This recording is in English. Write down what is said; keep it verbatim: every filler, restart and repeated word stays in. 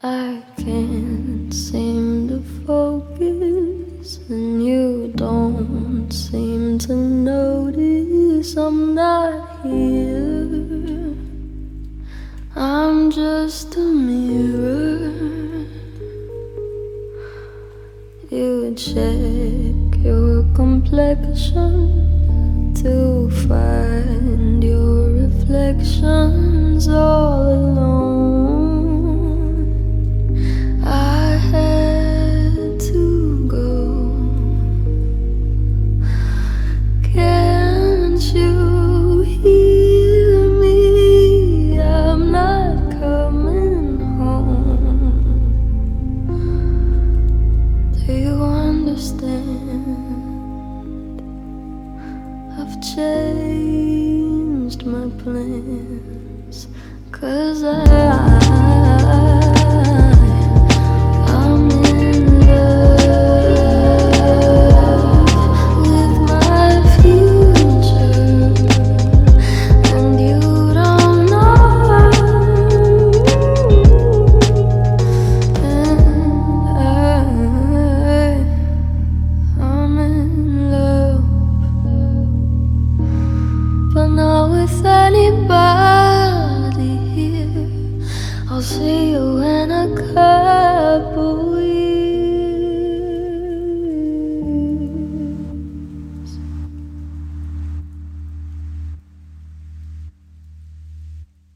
I can't seem to focus, and you don't seem to notice I'm not here. I'm just a mirror. You check your complexion to find your reflections all alone. I had to go. Can't you hear me? I'm not coming home. Do you understand? I've changed my plans, 'cause I with anybody here, I'll see